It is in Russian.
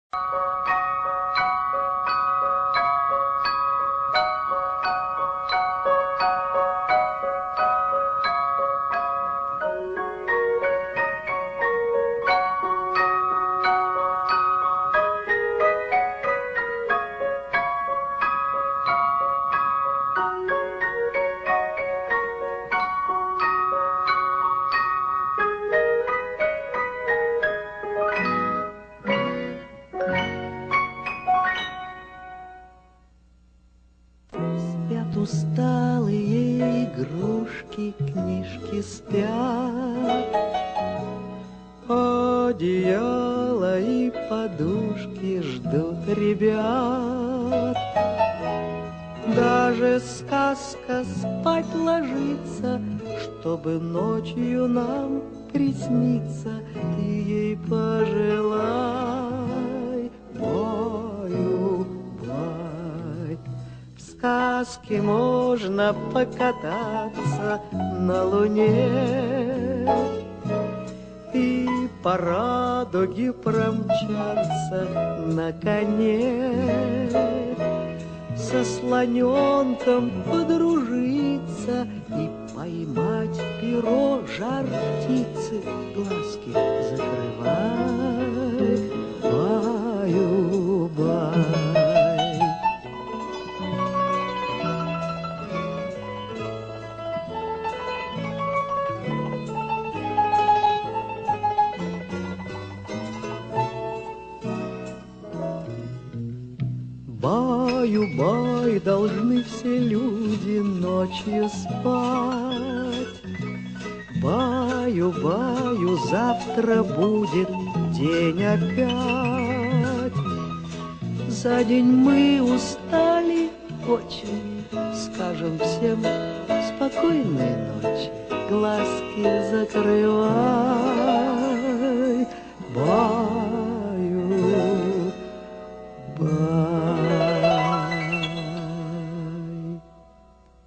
Спят усталые игрушки, книжки спят, одеяло и подушки ждут ребят. Даже сказка спать ложится, чтобы ночью нам присниться. Ты ей пожелай, баю-бай. В сказке можно покататься на луне и по радуге промчаться на коне, со слоненком подружиться и поймать перо жар птицы. Глазки закрывай, баю-бай. Баю-бай, должны все люди ночью спать. Баю-баю, завтра будет день опять. За день мы устали очень, скажем всем спокойной ночи. Глазки закрывай, бай.